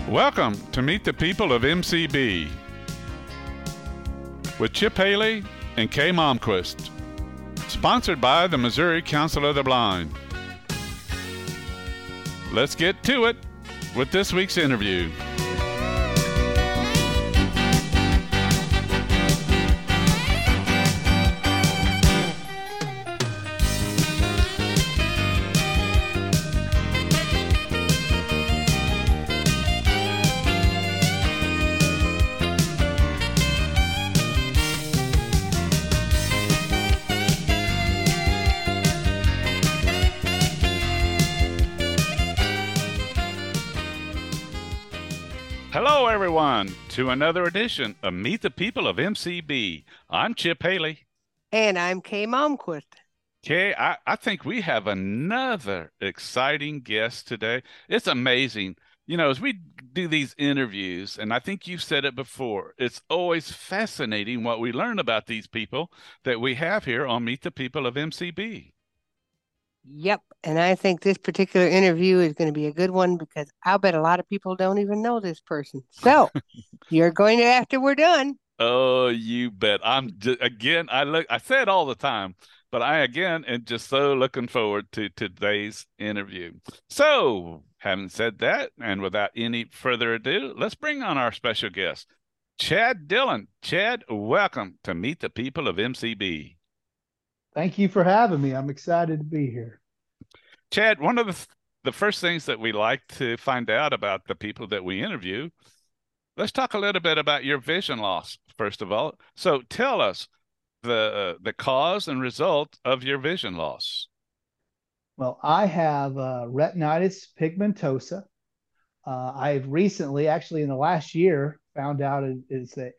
Welcome to Meet the People of MCB with Chip Haley and Kay Momquist, sponsored by the Missouri Council of the Blind. Let's get to it with this week's interview. Hello, everyone, to another edition of Meet the People of MCB. I'm Chip Haley. And I'm Kay Momquist. Kay, I think we have another exciting guest today. It's amazing. You know, as we do these interviews, and I think you've said it before, it's always fascinating what we learn about these people that we have here on Meet the People of MCB. Yep. And I think this particular interview is going to be a good one because I'll bet a lot of people don't even know this person. So you're going to after we're done. Oh, you bet. I say it all the time, but I again am just so looking forward to today's interview. So, having said that, and without any further ado, let's bring on our special guest, Chad Dillon. Chad, welcome to Meet the People of MCB. Thank you for having me. I'm excited to be here. Chad, one of the first things that we like to find out about the people that we interview, let's talk a little bit about your vision loss, first of all. So tell us the cause and result of your vision loss. Well, I have retinitis pigmentosa. I've recently, actually in the last year, found out it's the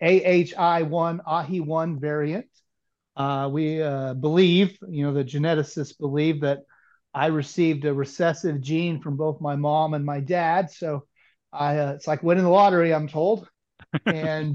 AHI1 variant. We believe, the geneticists believe that I received a recessive gene from both my mom and my dad. So it's like winning the lottery, I'm told. And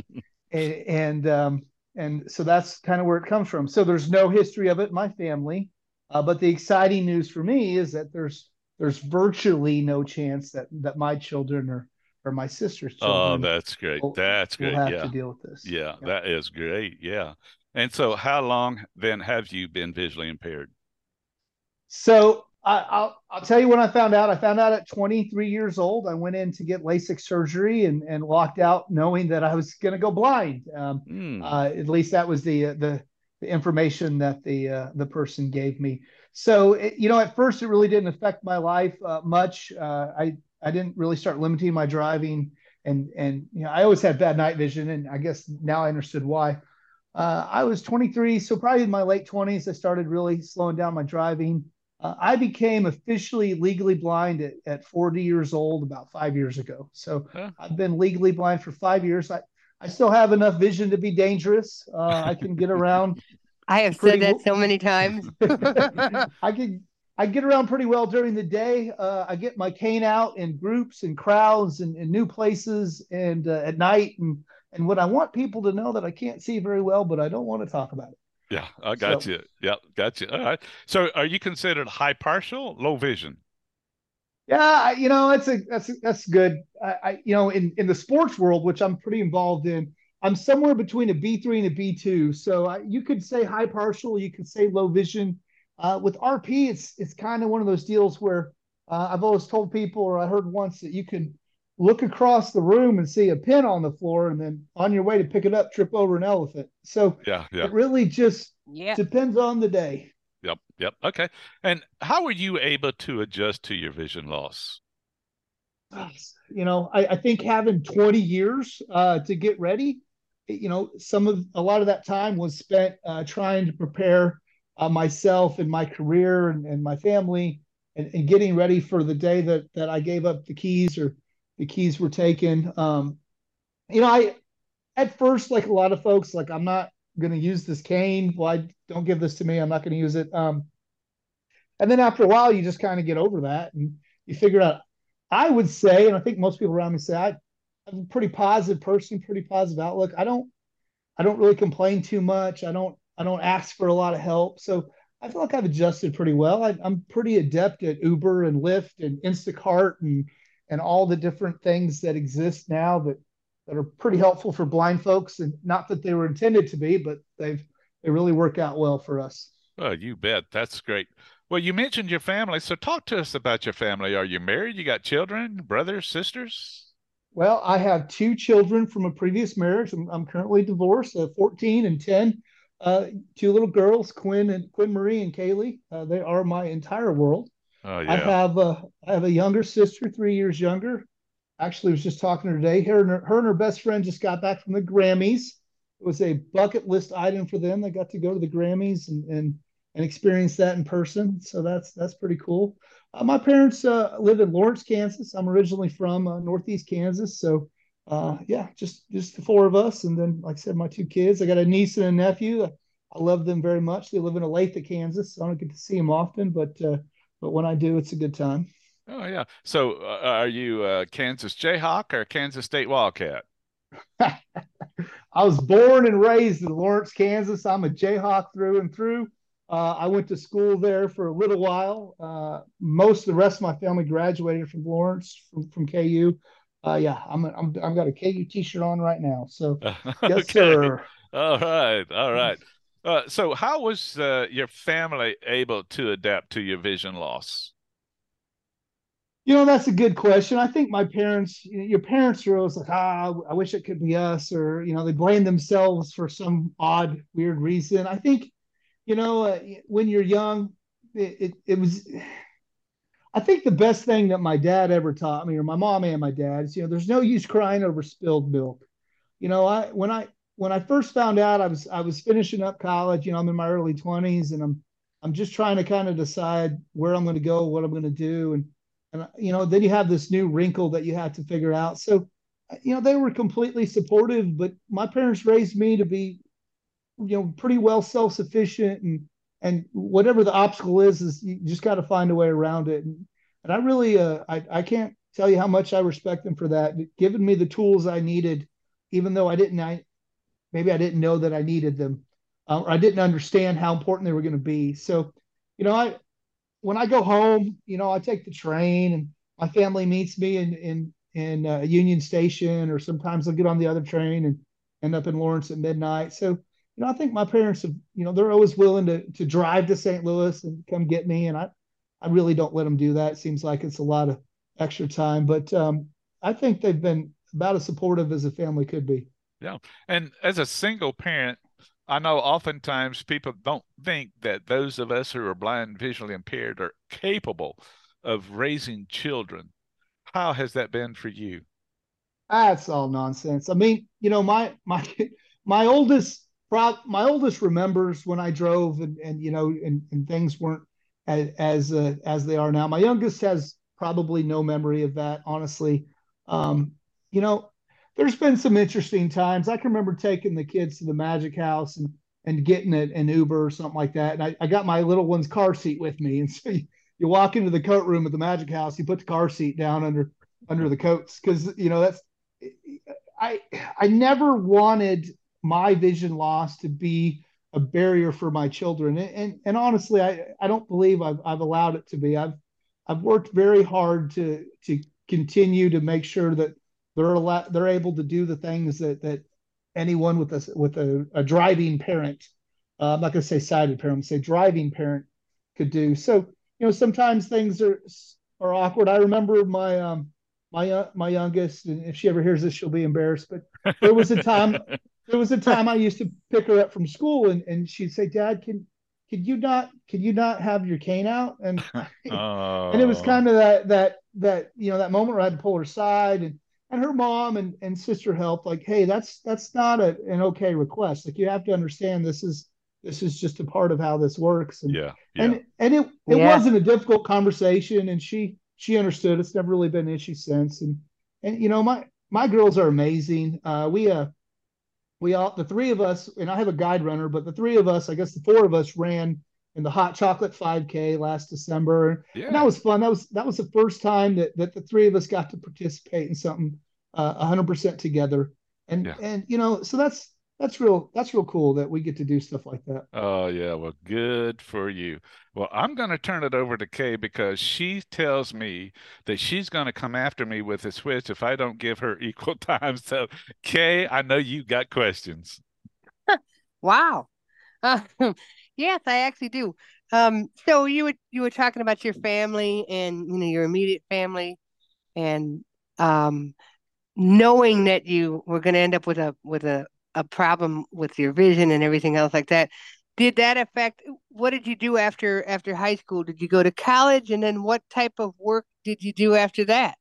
so that's kind of where it comes from. So there's no history of it in my family. But the exciting news for me is that there's virtually no chance that my children or my sister's children. Oh, that's great. That's great. Will have to deal with this. Yeah, that is great. Yeah. And so how long then have you been visually impaired? So I'll tell you when I found out. I found out at 23 years old. I went in to get LASIK surgery and walked out knowing that I was going to go blind. At least that was the information that the person gave me. So, at first it really didn't affect my life much. I didn't really start limiting my driving and I always had bad night vision, and I guess now I understood why. I was 23, so probably in my late 20s, I started really slowing down my driving. I became officially legally blind at 40 years old about 5 years ago. So I've been legally blind for 5 years. I still have enough vision to be dangerous. I can get around. I have said that so many times. I get around pretty well during the day. I get my cane out in groups and crowds and new places and at night. And what I want people to know that I can't see very well, but I don't want to talk about it. Yeah, I got you. Yeah, got you. All right. So are you considered high partial, low vision? Yeah, that's good. In the sports world, which I'm pretty involved in, I'm somewhere between a B3 and a B2. So you could say high partial, you could say low vision. With RP, it's kind of one of those deals where I've always told people, or I heard once, that you can look across the room and see a pin on the floor, and then on your way to pick it up, trip over an elephant. So it really just depends on the day. Yep. Okay. And how were you able to adjust to your vision loss? I think having 20 years to get ready, a lot of that time was spent trying to prepare myself and my career and my family and getting ready for the day that I gave up the keys or the keys were taken. I at first, like a lot of folks, like, I'm not going to use this cane. Well, don't give this to me. I'm not going to use it. And then after a while, you just kind of get over that and you figure out. I would say, and I think most people around me say, I'm a pretty positive person, pretty positive outlook. I don't really complain too much. I don't ask for a lot of help. So I feel like I've adjusted pretty well. I'm pretty adept at Uber and Lyft and Instacart and all the different things that exist now that are pretty helpful for blind folks, and not that they were intended to be, but they really work out well for us. Oh, you bet. That's great. Well, you mentioned your family, so talk to us about your family. Are you married? You got children, brothers, sisters? Well, I have two children from a previous marriage. I'm currently divorced, 14 and 10. Two little girls, Quinn Marie and Kaylee. They are my entire world. Oh, I yeah. have I have a younger sister, 3 years younger. Actually, was just talking to her today. Her and her best friend just got back from the Grammys. It was a bucket list item for them. They got to go to the Grammys and experience that in person. So that's pretty cool. My parents live in Lawrence, Kansas. I'm originally from Northeast Kansas. So yeah, just the four of us, and then like I said, my two kids. I got a niece and a nephew. I love them very much. They live in Olathe, Kansas. So I don't get to see them often, but when I do, it's a good time. Oh, yeah. So, are you a Kansas Jayhawk or a Kansas State Wildcat? I was born and raised in Lawrence, Kansas. I'm a Jayhawk through and through. I went to school there for a little while. Most of the rest of my family graduated from Lawrence, from KU. Yeah, I've got a KU T-shirt on right now. So, yes, Okay. sir. All right. All right. So how was your family able to adapt to your vision loss? That's a good question. I think my parents, your parents are always like, I wish it could be us, or they blame themselves for some odd, weird reason. I think, when you're young, it was. I think the best thing that my dad ever taught me, or my mom and my dad, is there's no use crying over spilled milk. I when I first found out I was finishing up college. I'm in my early 20s, and I'm just trying to kind of decide where I'm going to go, what I'm going to do, and then you have this new wrinkle that you have to figure out. So they were completely supportive, but my parents raised me to be pretty well self-sufficient, and whatever the obstacle is you just got to find a way around it. And I really I can't tell you how much I respect them for that, giving me the tools I needed, even though maybe I didn't know that I needed them, or I didn't understand how important they were going to be. So I when I go home, I take the train, and my family meets me in Union Station, or sometimes I'll get on the other train and end up in Lawrence at midnight. So I think my parents have, they're always willing to drive to St. Louis and come get me, and I really don't let them do that. It seems like it's a lot of extra time, but I think they've been about as supportive as a family could be. Yeah. And as a single parent, I know oftentimes people don't think that those of us who are blind, visually impaired are capable of raising children. How has that been for you? That's all nonsense. I mean, my my oldest remembers when I drove, and things weren't as they are now. My youngest has probably no memory of that, honestly. Um, you know, there's been some interesting times. I can remember taking the kids to the Magic House and getting an Uber or something like that. And I got my little one's car seat with me. And so you walk into the coat room at the Magic House, you put the car seat down under the coats, because that's I I never wanted my vision loss to be a barrier for my children, and honestly, I don't believe I've allowed it to be. I've worked very hard to continue to make sure that they're able to do the things that anyone with a driving parent, I'm not going to say sighted parent, I'm going to say driving parent, could do. So sometimes things are awkward. I remember my youngest, and if she ever hears this, she'll be embarrassed. But there was a time there was a time I used to pick her up from school, and she'd say, "Dad, can you not have your cane out?" And it was Oh, kind of that moment where I had to pull her aside, and her mom and sister helped, like, "Hey, that's not an okay request. Like, you have to understand, this is just a part of how this works." and yeah, yeah. and and it Yeah. wasn't a difficult conversation, and she understood. It's never really been an issue since. And my girls are amazing. We all, the three of us, and I have a guide runner, but the three of us, I guess the four of us, ran in the Hot Chocolate 5K last December, and that Yeah, was fun. That was the first time that the three of us got to participate in something 100% together. And yeah. so that's real cool that we get to do stuff like that. Oh, yeah. Well, good for you. Well, I'm going to turn it over to Kay because she tells me that she's going to come after me with a switch if I don't give her equal time. So, Kay, I know you got questions. Wow. Uh, yes, I actually do. So you were talking about your family and your immediate family and um knowing that you were going to end up with a problem with your vision and everything else like that. Did that affect what did you do after high school? Did you go to college and then what type of work did you do after that?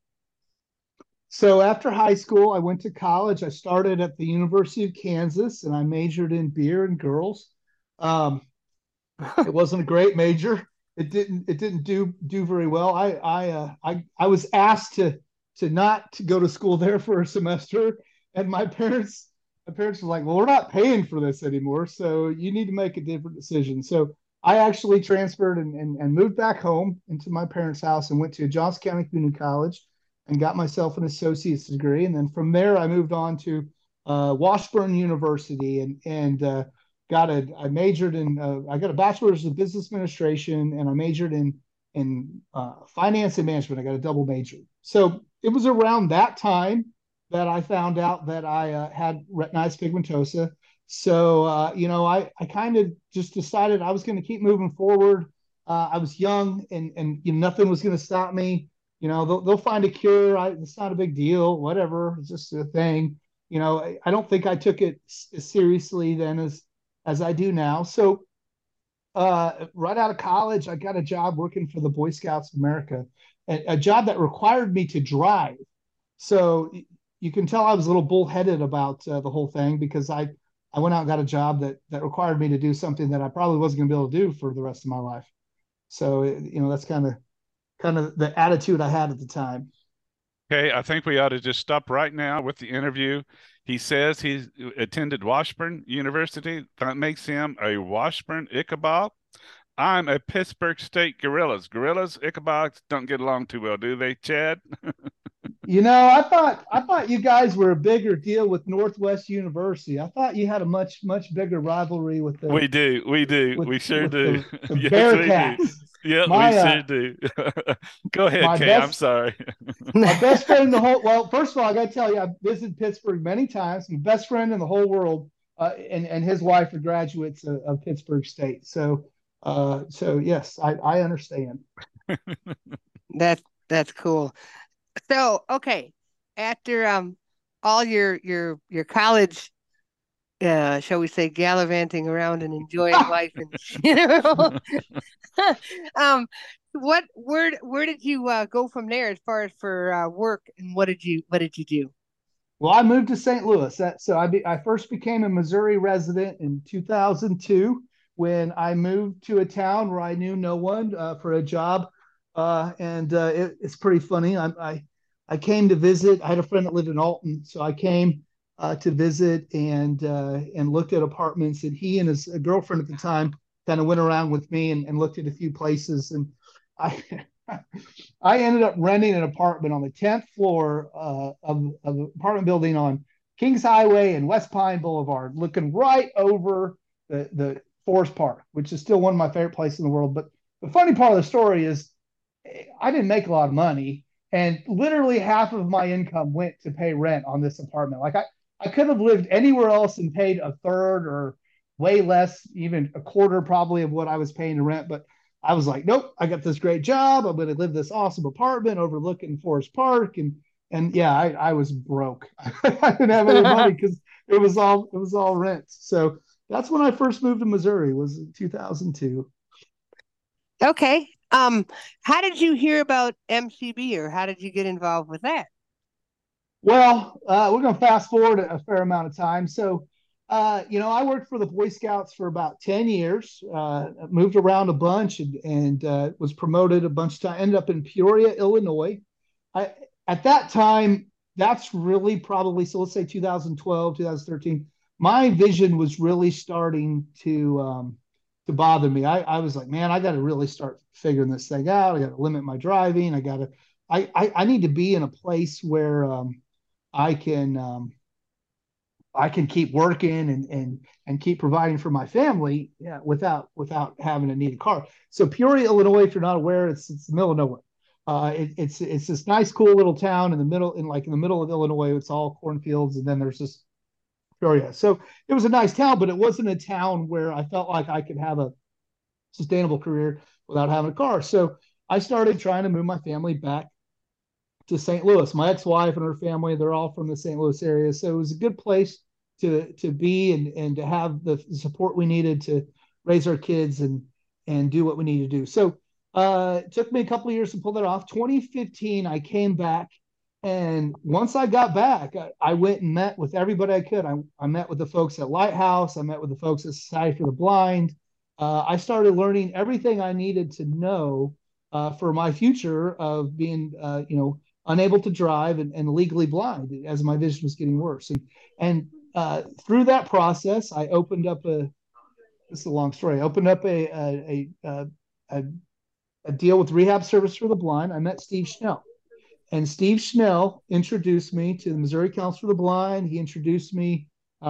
So after high school, I went to college. I started at the University of Kansas, and I majored in beer and girls. Um, it wasn't a great major. It didn't do very well. I was asked to not to go to school there for a semester, and my parents were like, "Well, we're not paying for this anymore, so you need to make a different decision." So I actually transferred and moved back home into my parents' house and went to Johnson County Community College and got myself an associate's degree. And then from there, I moved on to Washburn University and I majored in I got a bachelor's of business administration and I majored in finance and management. I got a double major. So it was around that time that I found out that I had retinitis pigmentosa. So I kind of just decided I was going to keep moving forward. I was young and nothing was going to stop me. They'll find a cure. It's not a big deal. Whatever. It's just a thing. I don't think I took it as seriously then as I do now. So right out of college, I got a job working for the Boy Scouts of America, a job that required me to drive. So you can tell I was a little bullheaded about the whole thing because I went out and got a job that required me to do something that I probably wasn't going to be able to do for the rest of my life. So that's kind of the attitude I had at the time. Okay, I think we ought to just stop right now with the interview. He says he's attended Washburn University. That makes him a Washburn Ichabod. I'm a Pittsburgh State Gorillas. Gorillas, Ichabods don't get along too well, do they, Chad? I thought you guys were a bigger deal with Northwest University. I thought you had a much bigger rivalry with the We do. We do. with We sure with do. the Yes, we do. Bearcats. Yeah, we My sure do. Go ahead, my Kay. I'm best sorry. my best friend in the whole well, first of all, I got to tell you, I've visited Pittsburgh many times. My best friend in the whole world, and his wife are graduates of Pittsburgh State. So yes, I understand. That's cool. So, okay, after all your college shall we say gallivanting around and enjoying life and um where did you go from there as far as for work and what did you do? Well, I moved to St. Louis. I first became a Missouri resident in 2002 when I moved to a town where I knew no one for a job, and it's pretty funny. I came to visit. I had a friend that lived in Alton, so I came to visit and looked at apartments. And he and his girlfriend at the time kind of went around with me and looked at a few places. And I I ended up renting an apartment on the 10th floor of an apartment building on Kings Highway and West Pine Boulevard, looking right over the Forest Park, which is still one of my favorite places in the world. But the funny part of the story is I didn't make a lot of money, and literally half of my income went to pay rent on this apartment. Like I could have lived anywhere else and paid a third or way less, even a quarter probably of what I was paying to rent. But I was like, nope, I got this great job. I'm going to live this awesome apartment overlooking Forest Park, and yeah, I was broke. I didn't have any money because it was all rent. So that's when I first moved to Missouri. Was in 2002. Okay. How did you hear about MCB or how did you get involved with that? Well, we're going to fast forward a fair amount of time. So, I worked for the Boy Scouts for about 10 years, moved around a bunch and was promoted a bunch of times, ended up in Peoria, Illinois. I, at that time, that's really probably, so let's say 2012, 2013, my vision was really starting to bother me. I was like, man, I got to really start figuring this thing out. I got to limit my driving. I need to be in a place where I can I can keep working and keep providing for my family, without having to need a car. So Peoria, Illinois, if you're not aware, it's the middle of nowhere. It's this nice, cool little town in the middle, in the middle of Illinois. It's all cornfields, and then there's this Peoria. So it was a nice town, but it wasn't a town where I felt like I could have a sustainable career without having a car. So I started trying to move my family back to St. Louis. My ex-wife and her family, they're all from the St. Louis area. So it was a good place to be and to have the support we needed to raise our kids and do what we need to do. So it took me a couple of years to pull that off. 2015, I came back. And once I got back, I went and met with everybody I could. I met with the folks at Lighthouse. I met with the folks at Society for the Blind. I started learning everything I needed to know for my future of being, unable to drive and legally blind as my vision was getting worse. And through that process, I opened up this is a long story. I opened up a deal with Rehab Service for the Blind. I met Steve Schnell. And Steve Schnell introduced me to the Missouri Council for the Blind. He reintroduced me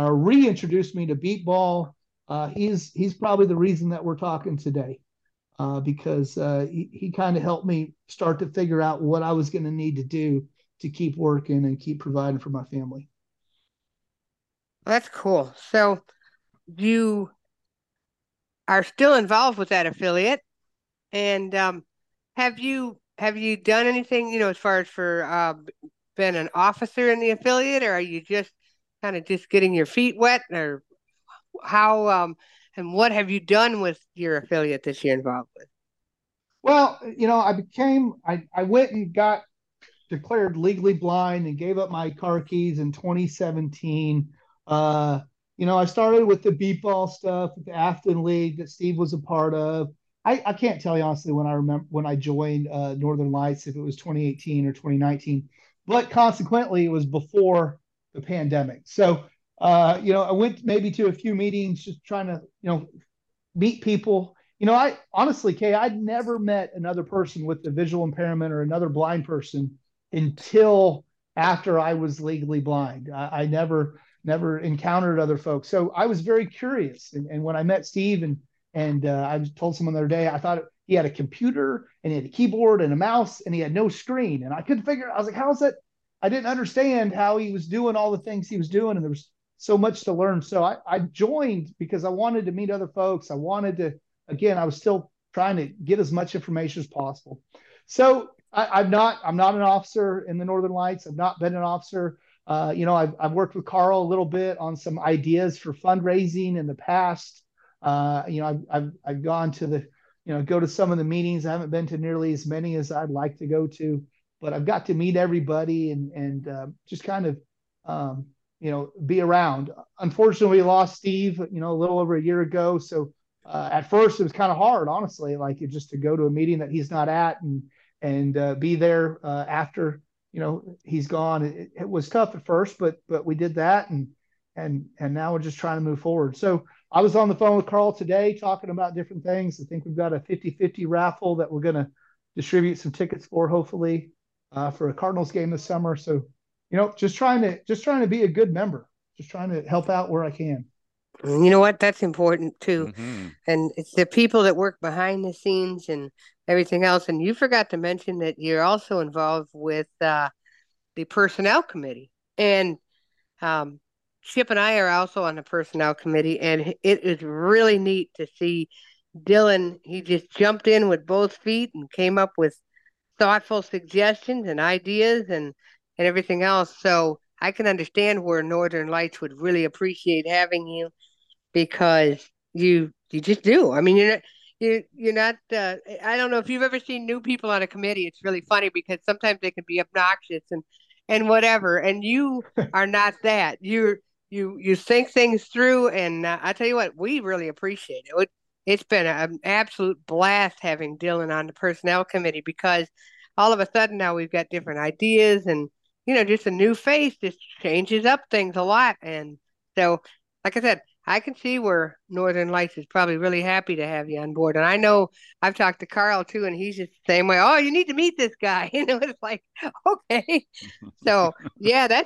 to beat ball. He's probably the reason that we're talking today, because he kind of helped me start to figure out what I was going to need to do to keep working and keep providing for my family. That's cool. So you are still involved with that affiliate, and have you done anything, as far as for been an officer in the affiliate, or are you just kind of just getting your feet wet, or how and what have you done with your affiliate this year involved with? Well, I went and got declared legally blind and gave up my car keys in 2017. I started with the beat ball stuff with the Afton League that Steve was a part of. I can't tell you honestly when I joined Northern Lights, if it was 2018 or 2019, but consequently it was before the pandemic. So I went maybe to a few meetings just trying to meet people. I honestly, Kay, I'd never met another person with a visual impairment or another blind person until after I was legally blind. I never encountered other folks. So I was very curious. And when I met Steve and I was told someone the other day, I thought he had a computer and he had a keyboard and a mouse and he had no screen. And I couldn't figure, I was like, how is that? I didn't understand how he was doing all the things he was doing. And there was so much to learn. So I joined because I wanted to meet other folks. I was still trying to get as much information as possible. So I'm not an officer in the Northern Lights. I've not been an officer. I've worked with Carl a little bit on some ideas for fundraising in the past. I've gone to go to some of the meetings. I haven't been to nearly as many as I'd like to go to, but I've got to meet everybody and just kind of, be around. Unfortunately, we lost Steve, a little over a year ago. So at first it was kind of hard, honestly, like just to go to a meeting that he's not at and be there after, he's gone. It was tough at first, but we did that. And now we're just trying to move forward. So I was on the phone with Carl today talking about different things. I think we've got a 50-50 raffle that we're going to distribute some tickets for, hopefully, for a Cardinals game this summer. So, just trying to be a good member, just trying to help out where I can. You know what? That's important too. Mm-hmm. And it's the people that work behind the scenes and everything else. And you forgot to mention that you're also involved with the personnel committee. And Chip and I are also on the personnel committee. And it is really neat to see Dylan. He just jumped in with both feet and came up with thoughtful suggestions and ideas and everything else. So I can understand where Northern Lights would really appreciate having you, because you just do. I mean, you're not. I don't know if you've ever seen new people on a committee. It's really funny because sometimes they can be obnoxious and whatever, and you are not that. You think things through, and I tell you what, we really appreciate it. It's been an absolute blast having Dylan on the personnel committee, because all of a sudden now we've got different ideas and, just a new face just changes up things a lot. And so, like I said, I can see where Northern Lights is probably really happy to have you on board. And I know I've talked to Carl too, and he's just the same way. Oh, you need to meet this guy. It's like, okay. So yeah, that's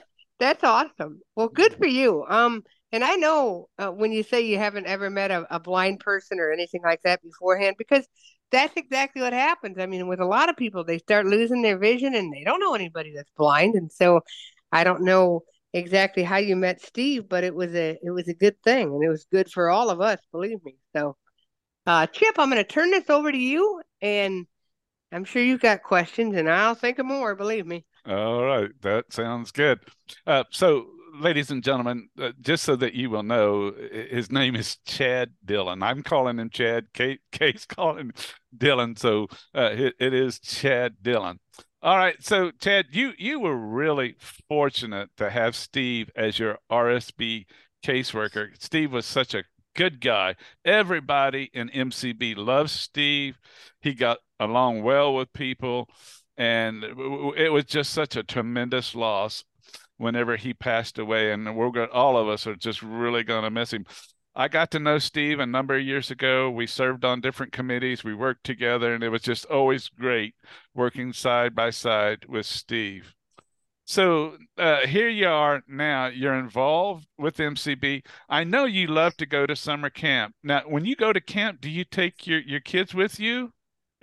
That's awesome. Well, good for you. And I know when you say you haven't ever met a blind person or anything like that beforehand, because that's exactly what happens. I mean, with a lot of people, they start losing their vision and they don't know anybody that's blind. And so I don't know exactly how you met Steve, but it was a good thing and it was good for all of us, believe me. So Chip, I'm going to turn this over to you and I'm sure you've got questions and I'll think of more, believe me. All right, that sounds good. So, ladies and gentlemen, just so that you will know, his name is Chad Dillon. I'm calling him Chad. Kate's calling him Dillon. So it is Chad Dillon. All right, so Chad, you were really fortunate to have Steve as your RSB caseworker. Steve was such a good guy. Everybody in MCB loves Steve. He got along well with people. And it was just such a tremendous loss whenever he passed away. And all of us are just really going to miss him. I got to know Steve a number of years ago. We served on different committees. We worked together, and it was just always great working side by side with Steve. So here you are now. You're involved with MCB. I know you love to go to summer camp. Now, when you go to camp, do you take your kids with you?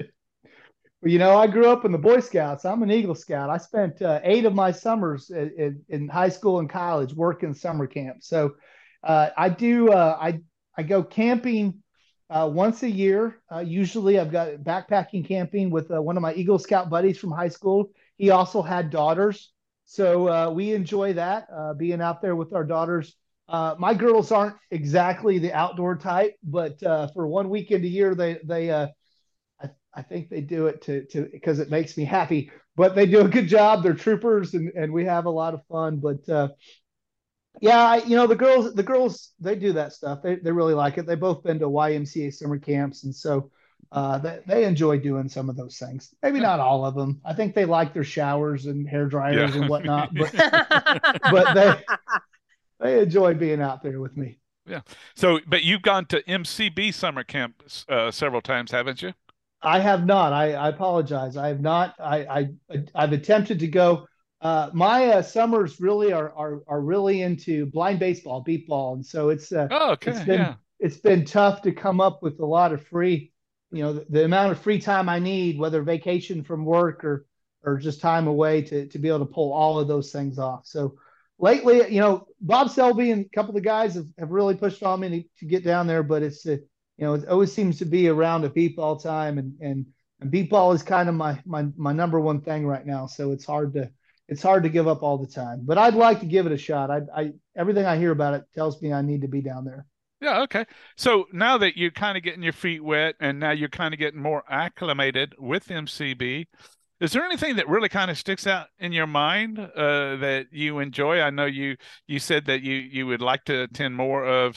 Well, I grew up in the Boy Scouts. I'm an Eagle Scout. I spent 8 of my summers in high school and college working summer camp. So I do. I go camping once a year. Usually, I've got backpacking camping with one of my Eagle Scout buddies from high school. He also had daughters, so we enjoy that being out there with our daughters. My girls aren't exactly the outdoor type, but for one weekend a year, they I think they do it to because it makes me happy. But they do a good job. They're troopers, and we have a lot of fun. But yeah, the girls they do that stuff. They really like it. They've both been to YMCA summer camps, and so they enjoy doing some of those things. Maybe not all of them. I think they like their showers and hair dryers Yeah. and whatnot. But they enjoy being out there with me. Yeah. So, but you've gone to MCB summer camp several times, haven't you? I have not. I apologize. I have not. I've attempted to go. My summers really are really into blind baseball, beat ball, and so Oh, it's okay. been Yeah. it's been tough to come up with a lot of free, the amount of free time I need, whether vacation from work or just time away to be able to pull all of those things off. So lately, Bob Selby and a couple of the guys have really pushed on me to get down there, but it always seems to be around a beat ball time, and beat ball is kind of my number one thing right now. So it's hard to give up all the time, but I'd like to give it a shot. I everything I hear about it tells me I need to be down there. Yeah. Okay. So now that you're kind of getting your feet wet and now you're kind of getting more acclimated with MCB, is there anything that really kind of sticks out in your mind that you enjoy? I know you said that you would like to attend more of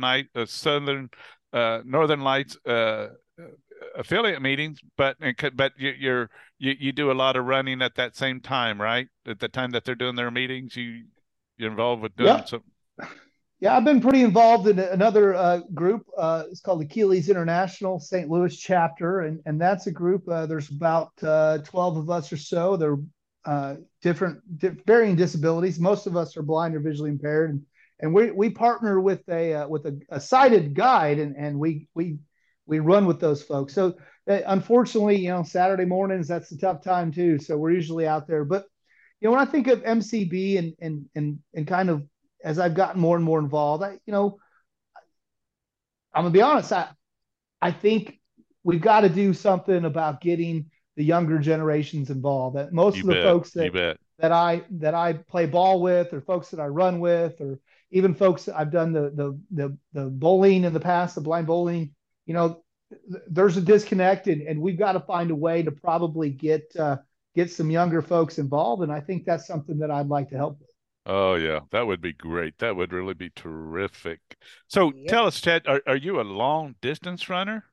Northern Lights affiliate meetings, but you do a lot of running at that same time, right? At the time that they're doing their meetings, you're involved with doing Yep. some. Yeah, I've been pretty involved in another group. It's called Achilles International St. Louis chapter, and that's a group. There's about 12 of us or so. They're varying disabilities. Most of us are blind or visually impaired, and we partner with a sighted guide, and we run with those folks. So unfortunately, Saturday mornings that's a tough time too. So we're usually out there, but when I think of MCB and kind of as I've gotten more and more involved, I'm gonna be honest. I think we've got to do something about getting the younger generations involved. That most You of the bet. folks You that bet. I play ball with, or folks that I run with, or even folks that I've done the bowling in the past, the blind bowling. There's a disconnect, and we've got to find a way to probably get some younger folks involved. And I think that's something that I'd like to help with. Oh yeah, that would be great. That would really be terrific. So Yep. tell us, Chad, are you a long distance runner?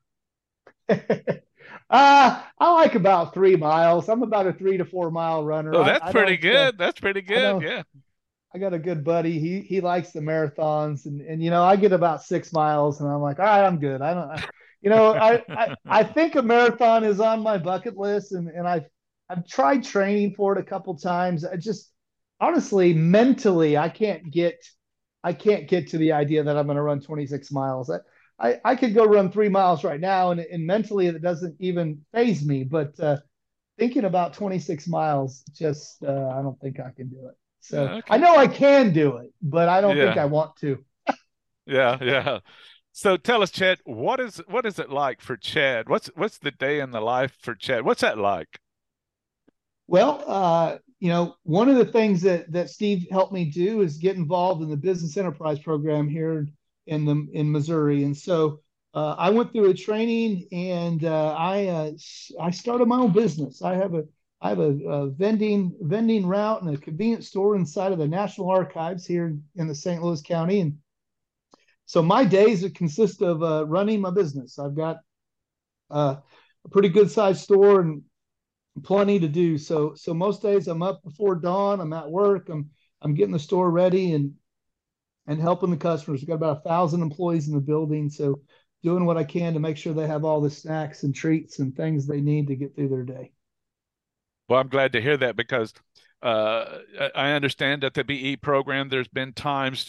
I like about 3 miles. I'm about a 3 to 4 mile runner. Oh, I, that's I pretty don't. good. That's pretty I good. don't. Yeah. I got a good buddy. He likes the marathons, and I get about 6 miles, and I'm like, all right, I'm good. I don't. I think a marathon is on my bucket list, and I've tried training for it a couple times. honestly, mentally, I can't get to the idea that I'm going to run 26 miles. I could go run 3 miles right now, and mentally it doesn't even phase me. But thinking about 26 miles, just I don't think I can do it. So I Okay. know I can do it, but I don't think Yeah. I want to. Yeah. Yeah. So tell us, Chad, what is it like for Chad? What's the day in the life for Chad? What's that like? Well, one of the things that Steve helped me do is get involved in the business enterprise program here in Missouri, and so I went through a training, and I started my own business. I have a vending route and a convenience store inside of the National Archives here in the St. Louis County, and so my days consist of running my business. I've got a pretty good sized store and plenty to do. So most days I'm up before dawn. I'm at work. I'm getting the store ready and helping the customers. We've got about 1,000 employees in the building, so doing what I can to make sure they have all the snacks and treats and things they need to get through their day. Well, I'm glad to hear that because I understand that the BE program, there's been times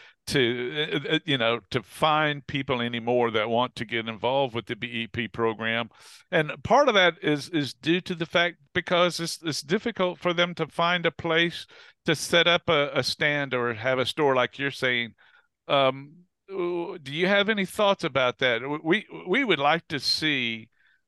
to find people anymore that want to get involved with the BEP program, and part of that is due to the fact because it's difficult for them to find a place to set up a stand or have a store like you're saying. Do you have any thoughts about that? We would like to see.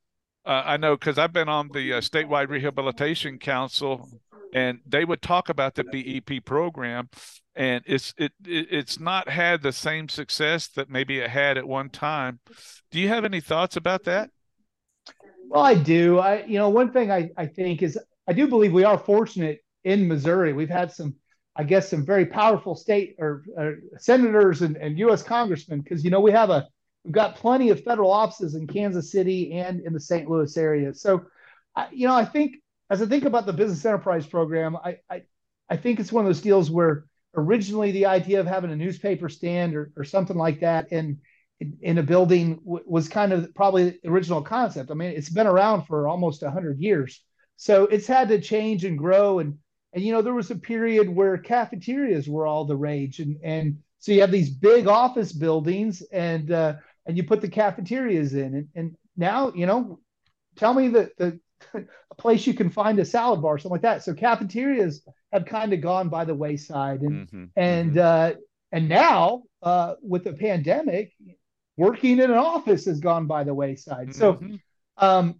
I know because I've been on the statewide rehabilitation council, and they would talk about the BEP program, and it's not had the same success that maybe it had at one time. Do you have any thoughts about that? Well, I do. One thing I think is I do believe we are fortunate in Missouri. We've had some, I guess, some very powerful state or senators and U.S. congressmen because we've got plenty of federal offices in Kansas City and in the St. Louis area. So, I think as I think about the business enterprise program, I think it's one of those deals where originally the idea of having a newspaper stand or something like that in a building was kind of probably the original concept. I mean, it's been around for almost 100 years. So it's had to change and grow. And there was a period where cafeterias were all the rage. And so you have these big office buildings and you put the cafeterias in. And now, tell me that a place you can find a salad bar, something like that. So cafeterias have kind of gone by the wayside. And, Hmm. and, Hmm. uh, and now with the pandemic, working in an office has gone by the wayside. So, Hmm. um,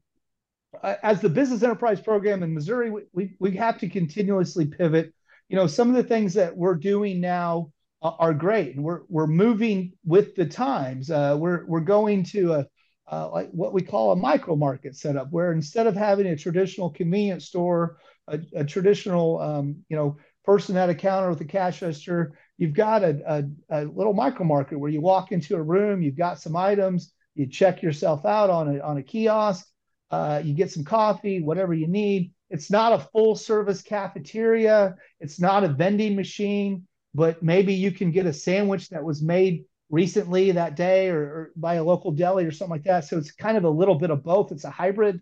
as the business enterprise program in Missouri, we have to continuously pivot. Some of the things that we're doing now are great, and we're moving with the times. We're going to like what we call a micro market setup, where instead of having a traditional convenience store, a traditional person at a counter with a cash register, you've got a little micro market where you walk into a room, you've got some items, you check yourself out on a kiosk, you get some coffee, whatever you need. It's not a full service cafeteria. It's not a vending machine, but maybe you can get a sandwich that was made recently that day or by a local deli or something like that. So it's kind of a little bit of both. It's a hybrid.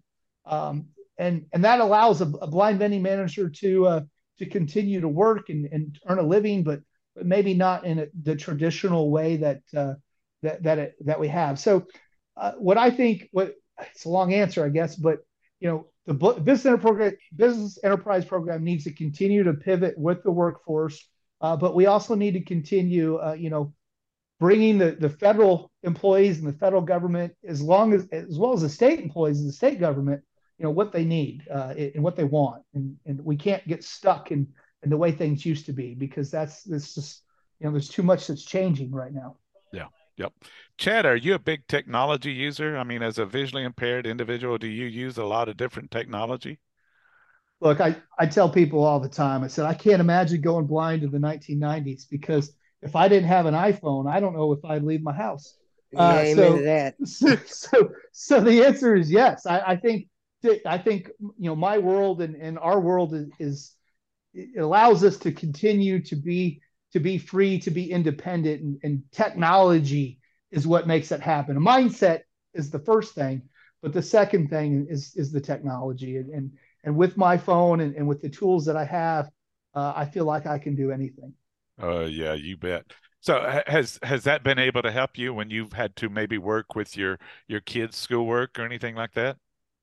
And that allows a blind vending manager to continue to work and earn a living, but maybe not in the traditional way that we have. So what I think, what it's a long answer, I guess, but the business enterprise program needs to continue to pivot with the workforce, but we also need to continue, bringing the federal employees and the federal government, as well as the state employees and the state government, what they need and what they want, and we can't get stuck in the way things used to be because that's just there's too much that's changing right now. Yeah. Yep. Chad, are you a big technology user? I mean, as a visually impaired individual, do you use a lot of different technology? Look, I tell people all the time, I said, I can't imagine going blind in the 1990s because if I didn't have an iPhone, I don't know if I'd leave my house. Yeah, Uh, amen to so, that. so the answer is yes. I think my world and our world is it allows us to continue to be free, to be independent, and technology is what makes it happen. A mindset is the first thing, but the second thing is the technology. And with my phone and with the tools that I have, I feel like I can do anything. Yeah, you bet. So has that been able to help you when you've had to maybe work with your kids' schoolwork or anything like that?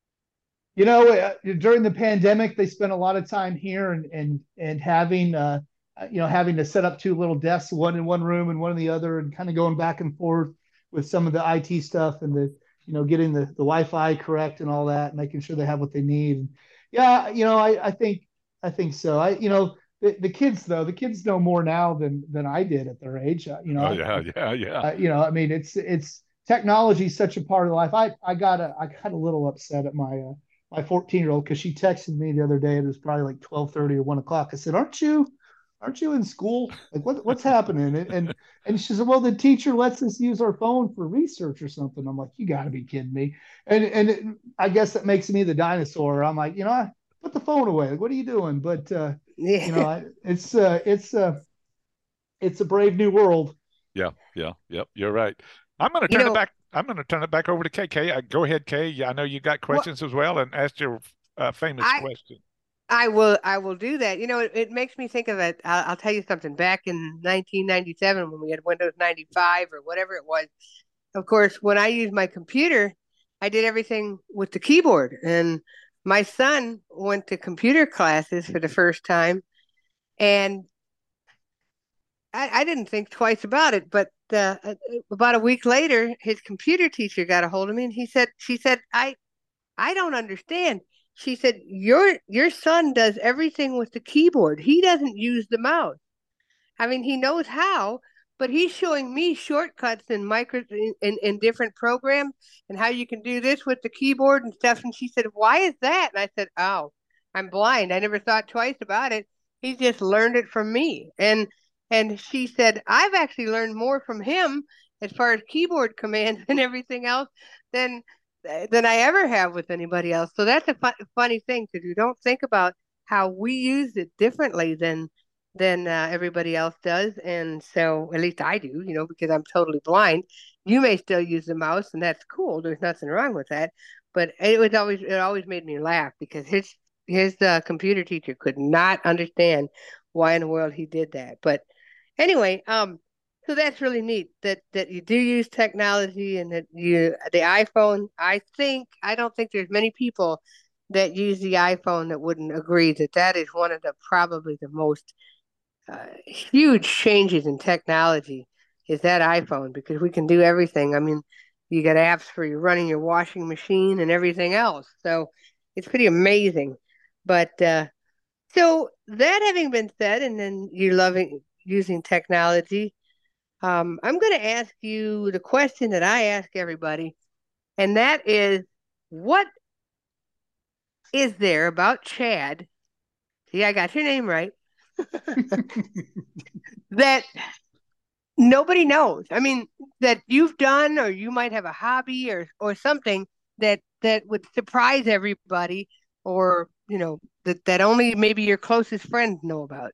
During the pandemic, they spent a lot of time here and having having to set up two little desks, one in one room and one in the other, and kind of going back and forth with some of the IT stuff and the getting the Wi-Fi correct and all that, making sure they have what they need. And yeah, I think so. The kids though, the kids know more now than I did at their age. Oh yeah, yeah, yeah. I mean, it's technology is such a part of life. I got a little upset at my 14-year-old because she texted me the other day. It was probably like 12:30 or 1 o'clock. I said, "Aren't you in school? Like what's happening?" And she said, "Well, the teacher lets us use our phone for research or something." I'm like, "You got to be kidding me!" I guess that makes me the dinosaur. I'm like, put the phone away. Like, what are you doing? But Yeah. it's a brave new world. Yeah, yeah, yep. You're right. I'm going to You turn it know, back. I'm going to turn it back over to KK. Go ahead, Kay. Yeah, I know you got well, questions as well, and ask your famous I question. I will do that. It makes me think of it. I'll tell you something. Back in 1997, when we had Windows 95 or whatever it was, of course, when I used my computer, I did everything with the keyboard. And my son went to computer classes for the first time, and I didn't think twice about it. But about a week later, his computer teacher got a hold of me, and she said, I don't understand. She said, your son does everything with the keyboard. He doesn't use the mouse. I mean, he knows how, but he's showing me shortcuts in in different programs and how you can do this with the keyboard and stuff. And she said, "Why is that?" And I said, "Oh, I'm blind. I never thought twice about it. He just learned it from me." And she said, "I've actually learned more from him as far as keyboard commands and everything else than than I ever have with anybody else." So that's a funny thing because you don't think about how we use it differently than everybody else does. And so, at least I do, because I'm totally blind. You may still use the mouse, and that's cool. There's nothing wrong with that. But it always made me laugh because his computer teacher could not understand why in the world he did that. But anyway, so that's really neat that you do use technology and that the iPhone. I don't think there's many people that use the iPhone that wouldn't agree that that is one of the probably the most huge changes in technology is that iPhone because we can do everything. I mean, you got apps for you running your washing machine and everything else. So it's pretty amazing. But so that having been said, and then you loving using technology, I'm going to ask you the question that I ask everybody, and that is, what is there about Chad? See, I got your name right. That nobody knows. I mean, that you've done, or you might have a hobby or something that would surprise everybody, or that only maybe your closest friends know about.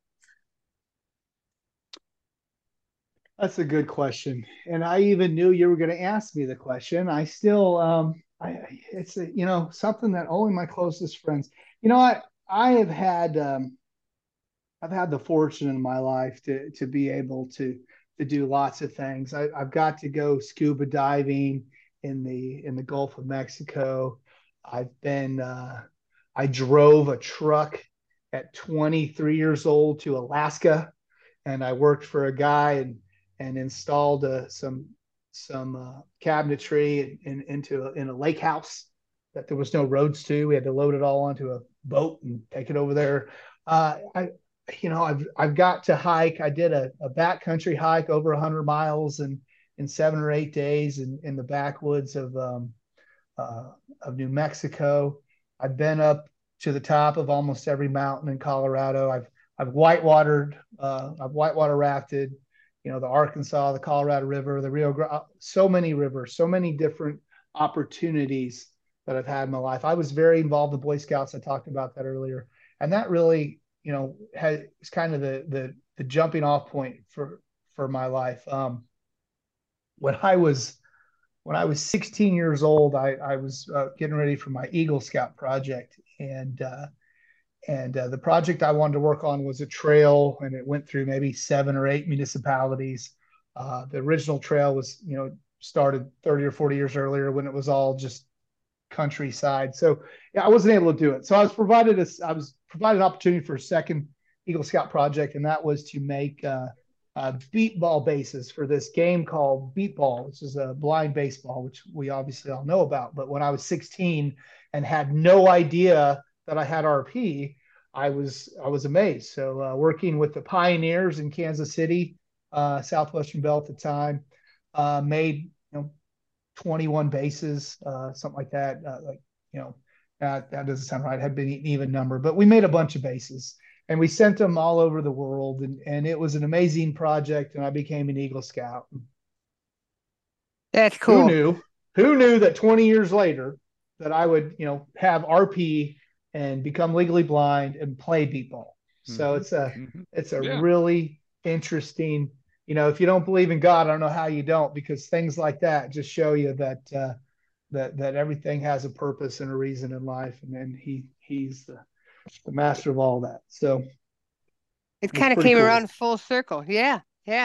That's a good question, and I even knew you were going to ask me the question. I still, it's something that only my closest friends. I have had, I've had the fortune in my life to be able to do lots of things. I've got to go scuba diving in the Gulf of Mexico. I've been, I drove a truck at 23 years old to Alaska, and I worked for a guy and installed some cabinetry in a lake house that there was no roads to. We had to load it all onto a boat and take it over there. I I've got to hike. I did a backcountry hike over 100 miles in 7 or 8 days in the backwoods of New Mexico. I've been up to the top of almost every mountain in Colorado. I've whitewater rafted, the Arkansas, the Colorado River, the Rio Grande, so many rivers, so many different opportunities that I've had in my life. I was very involved in Boy Scouts. I talked about that earlier. And that really, is kind of the jumping off point for my life. When I was 16 years old, I was getting ready for my Eagle Scout project, the project I wanted to work on was a trail, and it went through maybe 7 or 8 municipalities. The original trail was, started 30 or 40 years earlier when it was all just countryside. So yeah, I wasn't able to do it. So I was provided an opportunity for a second Eagle Scout project, and that was to make beat ball bases for this game called Beat Ball, which is a blind baseball, which we obviously all know about. But when I was 16 and had no idea that I had RP, I was amazed. So working with the pioneers in Kansas City, Southwestern Bell at the time, made 21 bases, something like that. That doesn't sound right. It had been an even number, but we made a bunch of bases and we sent them all over the world. And it was an amazing project. And I became an Eagle Scout. That's cool. Who knew that 20 years later that I would, have RP and become legally blind and play beat ball. So it's a really interesting, if you don't believe in God, I don't know how you don't, because things like that just show you that that everything has a purpose and a reason in life, and then he's the master of all that. So it kind of came cool. around full circle. Yeah.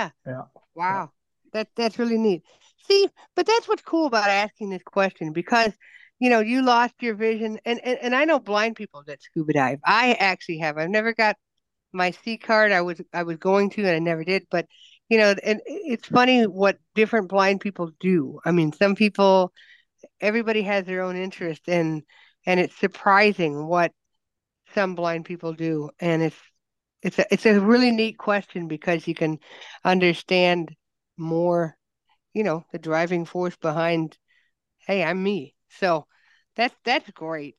Wow. Yeah. That's really neat. See, but that's what's cool about asking this question, because you lost your vision, and I know blind people that scuba dive. I actually have. I've never got my C card. I was going to, and I never did. But and it's funny what different blind people do. I mean, some people, everybody has their own interest, and it's surprising what some blind people do. And it's a really neat question, because you can understand more, the driving force behind, hey, I'm me. So that's great.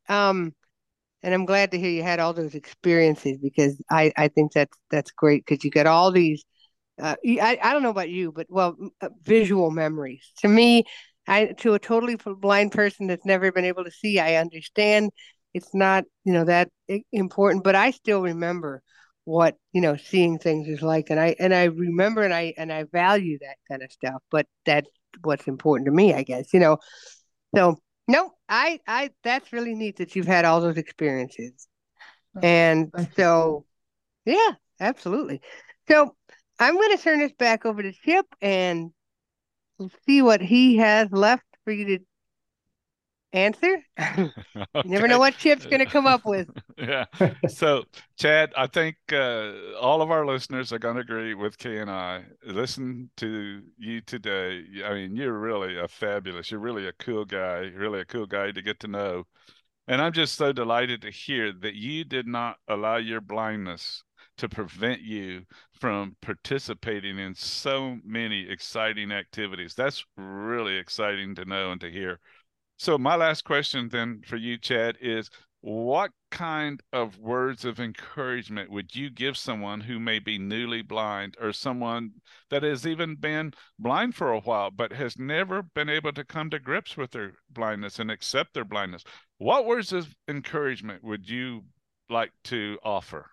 And I'm glad to hear you had all those experiences, because I think that's great, because you got all these. I don't know about you, but visual memories. To me, to a totally blind person that's never been able to see, I understand it's not that important, but I still remember what seeing things is like, and I remember, and I value that kind of stuff. But that's what's important to me, I guess. So no, I that's really neat that you've had all those experiences. And so, yeah, absolutely. So I'm going to turn this back over to Chip, and we'll see what he has left for you to answer. You never know what Chip's going to come up with. Yeah. So, Chad, I think all of our listeners are going to agree with Kay and I. Listen to you today. I mean, you're really you're really a cool guy, really a cool guy to get to know. And I'm just so delighted to hear that you did not allow your blindness to prevent you from participating in so many exciting activities. That's really exciting to know and to hear. So my last question then for you, Chad, is what kind of words of encouragement would you give someone who may be newly blind, or someone that has even been blind for a while but has never been able to come to grips with their blindness and accept their blindness? What words of encouragement would you like to offer?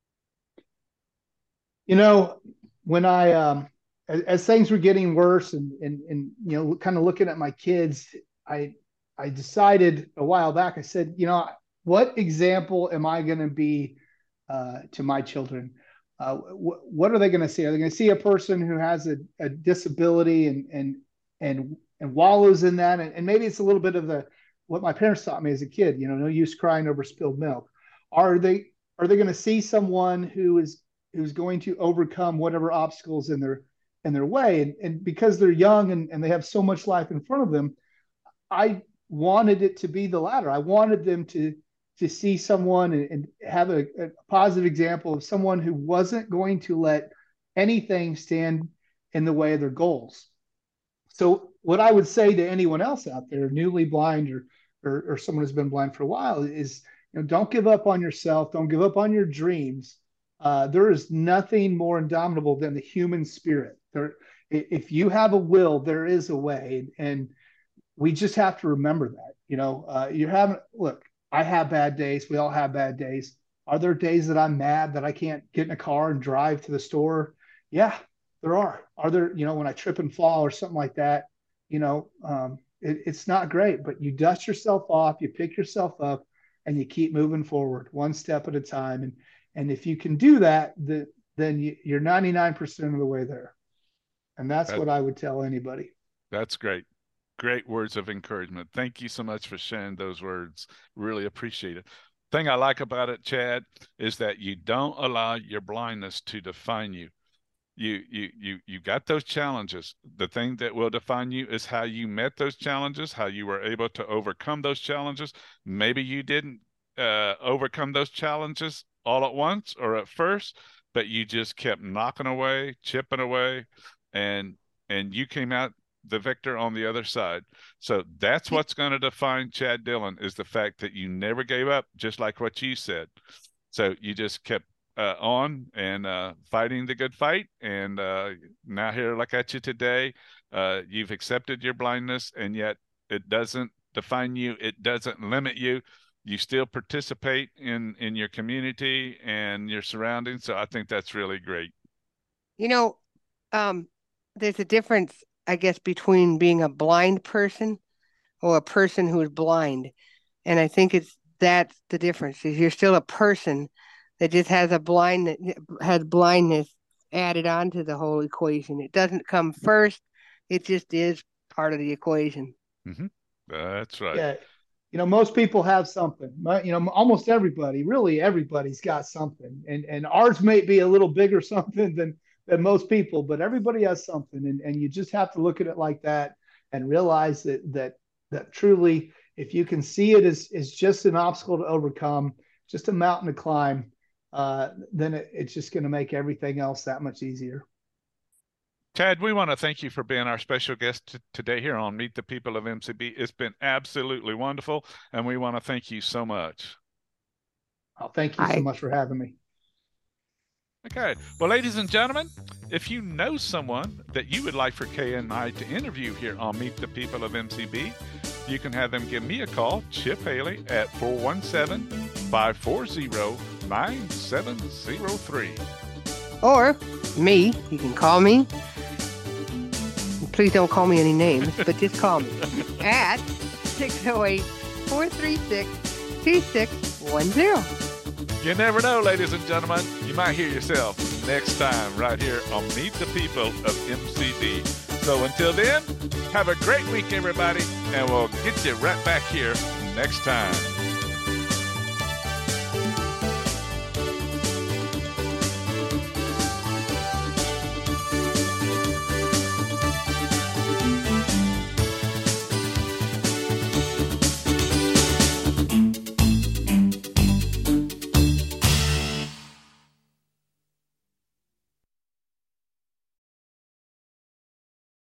When as things were getting worse, and kind of looking at my kids, I decided a while back, I said, what example am I going to be to my children? What are they going to see? Are they going to see a person who has a disability and wallows in that? And maybe it's a little bit of what my parents taught me as a kid, no use crying over spilled milk. Are they going to see someone who's going to overcome whatever obstacles in their way? And because they're young and they have so much life in front of them, I wanted it to be the latter. I wanted them to see someone and have a positive example of someone who wasn't going to let anything stand in the way of their goals. So what I would say to anyone else out there, newly blind or someone who's been blind for a while, is don't give up on yourself. Don't give up on your dreams. There is nothing more indomitable than the human spirit. If you have a will, there is a way, and we just have to remember that. Look, I have bad days. We all have bad days. Are there days that I'm mad that I can't get in a car and drive to the store? Yeah, there are. Are there, when I trip and fall or something like that, it's not great, but you dust yourself off, you pick yourself up, and you keep moving forward one step at a time. And if you can do that, then you're 99% of the way there. And that's what I would tell anybody. That's great. Great words of encouragement. Thank you so much for sharing those words. Really appreciate it. Thing I like about it, Chad, is that you don't allow your blindness to define you. You got those challenges. The thing that will define you is how you met those challenges, how you were able to overcome those challenges. Maybe you didn't overcome those challenges all at once or at first, but you just kept knocking away, chipping away, and you came out the victor on the other side. So that's what's going to define Chad Dillon, is the fact that you never gave up, just like what you said. So you just kept on and fighting the good fight, and now here, like at you today, you've accepted your blindness, and yet it doesn't define you. It doesn't limit you. You still participate in your community and your surroundings. So I think that's really great. There's a difference, I guess, between being a blind person or a person who is blind. And I think that's the difference, is you're still a person that just has blindness added onto the whole equation. It doesn't come first. It just is part of the equation. Mm-hmm. That's right. Yeah. Most people have something. Almost everybody, really everybody's got something. And ours may be a little bigger something than most people, but everybody has something. And you just have to look at it like that and realize that truly, if you can see it as just an obstacle to overcome, just a mountain to climb, then it's just going to make everything else that much easier. Chad, we want to thank you for being our special guest today here on Meet the People of MCB. It's been absolutely wonderful, and we want to thank you so much. Oh, thank you so much for having me. Okay. Well, ladies and gentlemen, if you know someone that you would like for Kay and I to interview here on Meet the People of MCB, you can have them give me a call, Chip Haley, at 417-540-9703. Or me, you can call me. Please don't call me any names, but just call me at 608-436-2610. You never know, ladies and gentlemen. You might hear yourself next time right here on Meet the People of MCB. So until then, have a great week, everybody, and we'll get you right back here next time.